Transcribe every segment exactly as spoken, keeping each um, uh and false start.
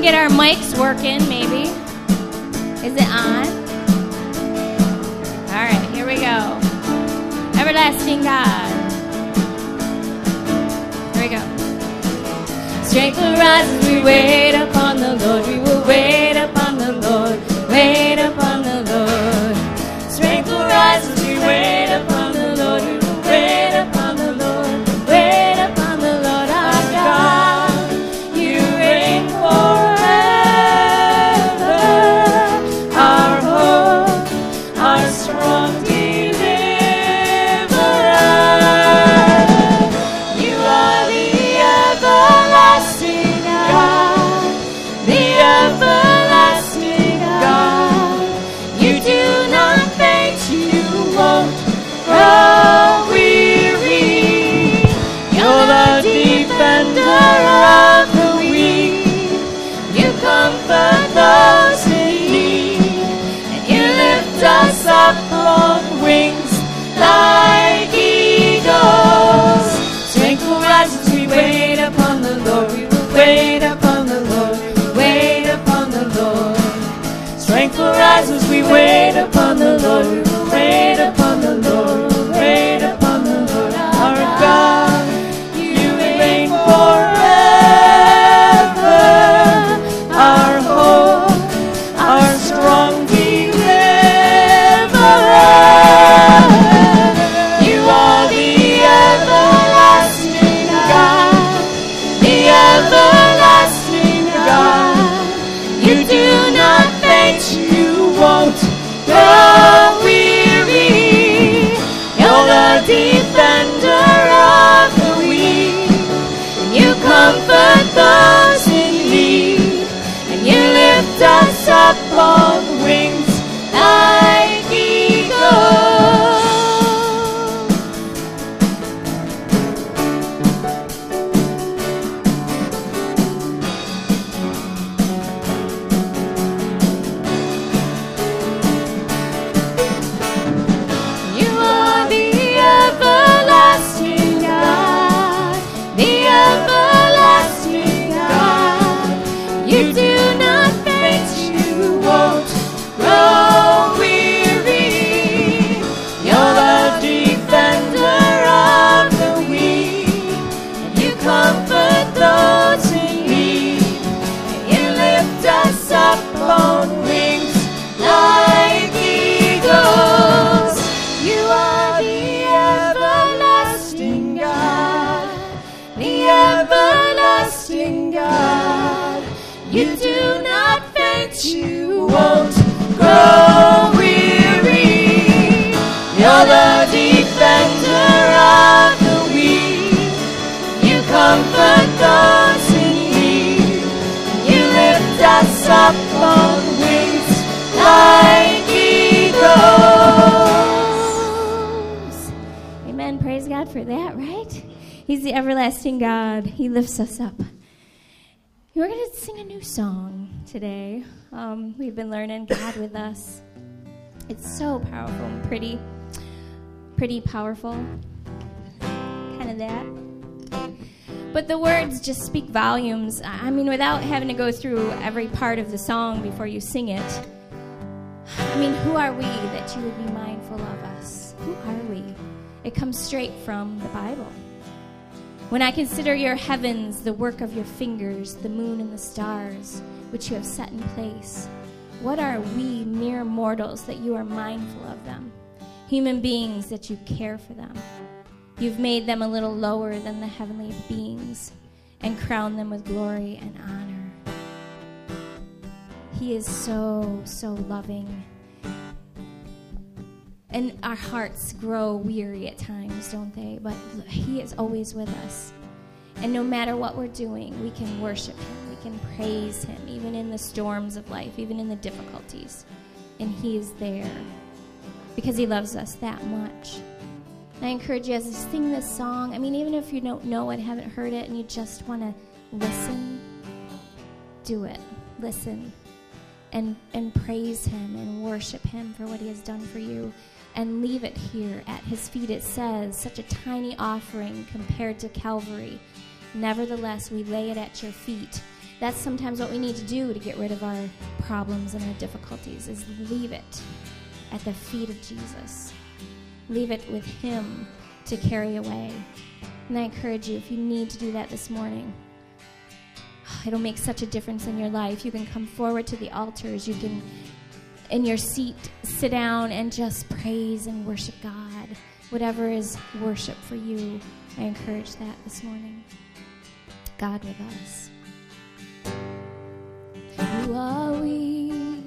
get our mics working, maybe. Is it on? All right, here we go. Everlasting God. Here we go. Strength will rise as we wait upon the Lord. We will wait upon the Lord. Wait upon the Lord. Strength will rise as we wait upon the Lord. We will wait upon the Lord. Wait upon the Lord our God. You reign forever. Our hope, our strong deliverer. You are the everlasting God. The everlasting God. You do not faint, you won't grow weary. You're the defender of the weak. You comfort those in need, and you lift us up on wings like eagles. Strength will rise as we wait upon the Lord. We will wait upon the Lord. Wait upon the Lord. Strength will rise as we wait upon the Lord. We will wait upon the Lord. Wait upon the Lord our God. You reign forever. Our hope, our strong deliverer. You are the everlasting God. The everlasting God. You do not faint, you won't grow weary. You're the defender of the weak. You comfort those in need, and you lift us up on wings like eagles. You are the everlasting God, the everlasting God. You do not faint, you won't grow weary. You're the defender of the weak, and you comfort those in need, and you lift us up on wings like eagles. You are the everlasting God, the everlasting God. You do not faint, you won't grow weary. You're the defender of the weak. You comfort those in need. You lift us up on wings like eagles. Amen. Praise God for that, right? He's the everlasting God. He lifts us up. We're going to sing a new song today. Um, we've been learning God with us. It's so powerful and pretty, pretty powerful. Kind of that. But the words just speak volumes. I mean, without having to go through every part of the song before you sing it. I mean, who are we that you would be mindful of us? Who are we? It comes straight from the Bible. When I consider your heavens, the work of your fingers, the moon and the stars, which you have set in place, what are we, mere mortals, that you are mindful of them? Human beings, that you care for them. You've made them a little lower than the heavenly beings and crowned them with glory and honor. He is so, so loving. And our hearts grow weary at times, don't they? But he is always with us. And no matter what we're doing, we can worship him. We can praise him, even in the storms of life, even in the difficulties. And he is there because he loves us that much. And I encourage you as you sing this song, I mean, even if you don't know it, haven't heard it, and you just want to listen, do it. Listen. And, and praise him and worship him for what he has done for you. And leave it here at his feet. It says, such a tiny offering compared to Calvary. Nevertheless, we lay it at your feet. That's sometimes what we need to do to get rid of our problems and our difficulties, is leave it at the feet of Jesus. Leave it with him to carry away. And I encourage you, if you need to do that this morning, it'll make such a difference in your life. You can come forward to the altars. You can, in your seat, sit down and just praise and worship God. Whatever is worship for you, I encourage that this morning. God with us. Who are we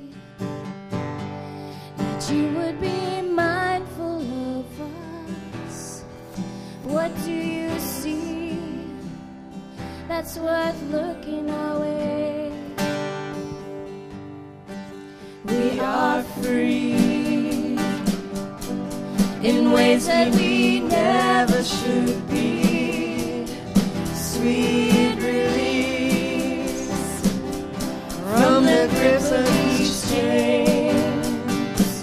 that you would be mindful of us? What do you see that's worth looking our way? We are free in ways that we never should be. Sweet release from the grips of these chains,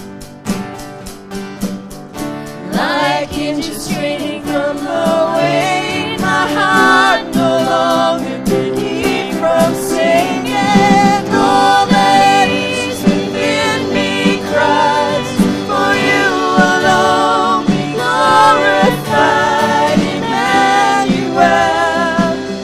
like hinges straining from the weight. My heart no longer could keep from singing. All that is within me cries, for you alone be glorified, Emmanuel.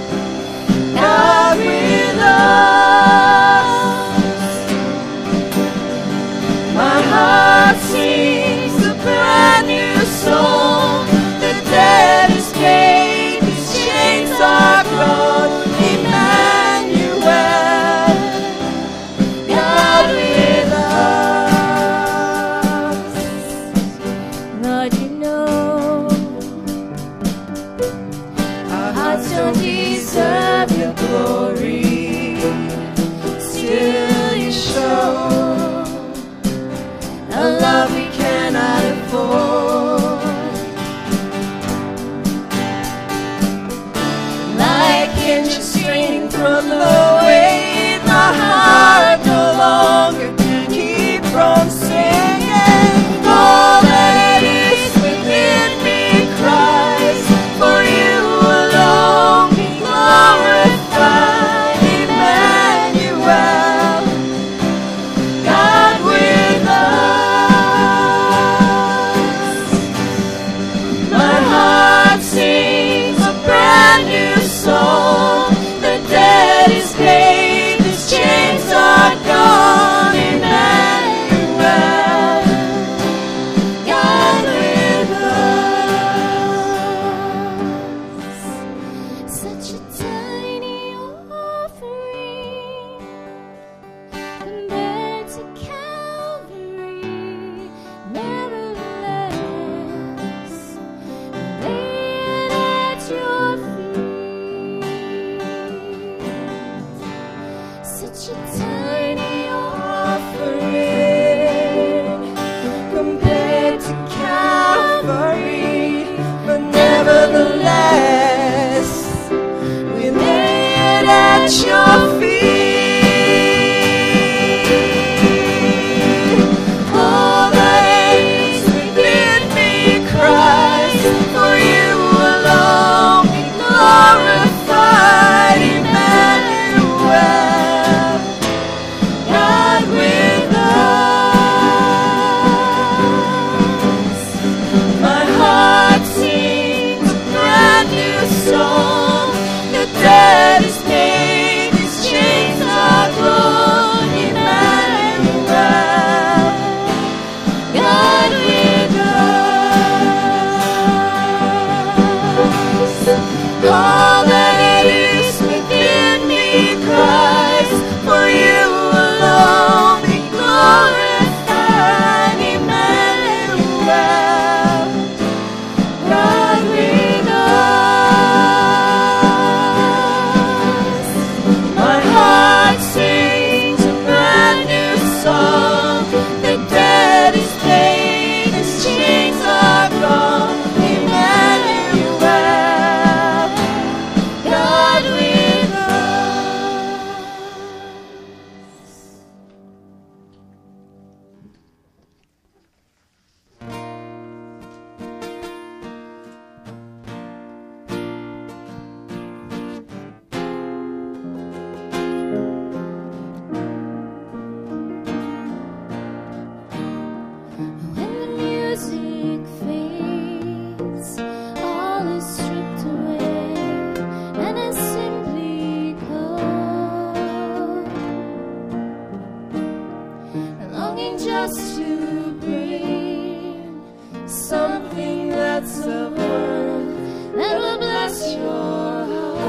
longing just to bring something that's of worth that will bless your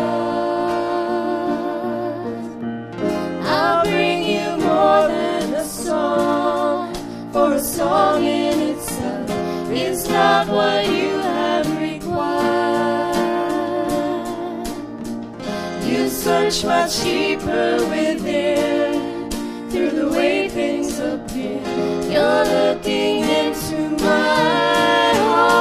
heart. I'll bring you more than a song, for a song in itself is not what you have required. You search much deeper within, through the way things appear. You're looking into my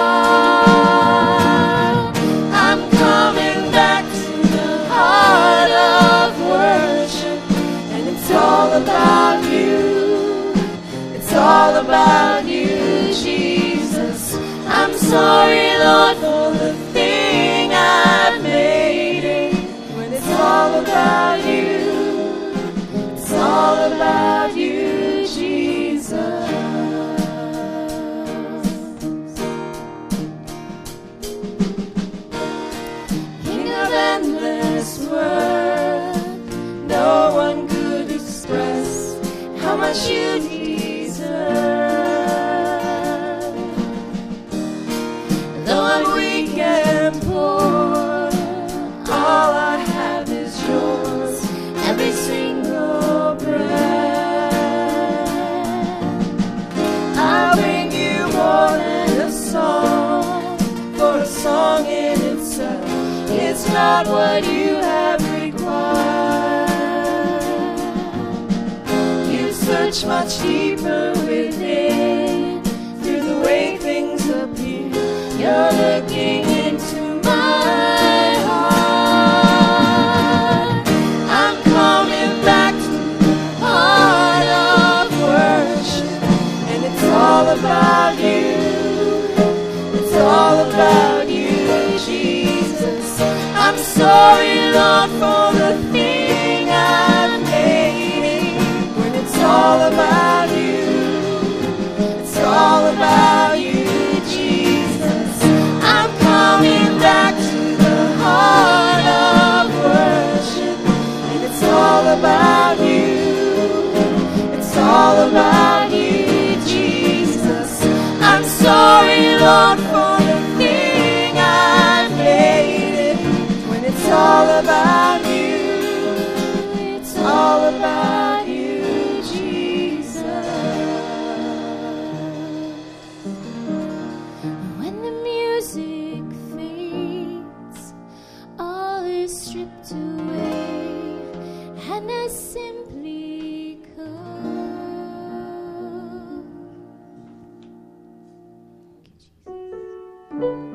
heart. I'm coming back to the heart of worship, and it's all about you. It's all about you, Jesus. I'm sorry, Lord, for the thing I've made it. When it's all about you, it's all about you, Jesus. King of endless worth, no one could express how much you deserve. Though I'm weak and poor, all I have is yours, every single breath. I'll bring you more than a song, for a song in itself is not what you have required. You search much deeper within, through the way things appear. You're looking into my heart. I'm coming back to the heart of worship, and it's all about you. It's all about you, Jesus. I'm sorry, Lord, for the thing I've made. When it's all about you, it's all about you, Jesus. I'm coming back to the heart of worship, and it's all about you. It's all about you, Jesus. I'm sorry, Lord, for the thing I've made. When it's all about you, it's all about you, Jesus. When the music fades, all is stripped away, and I simply come. Thank you, Jesus.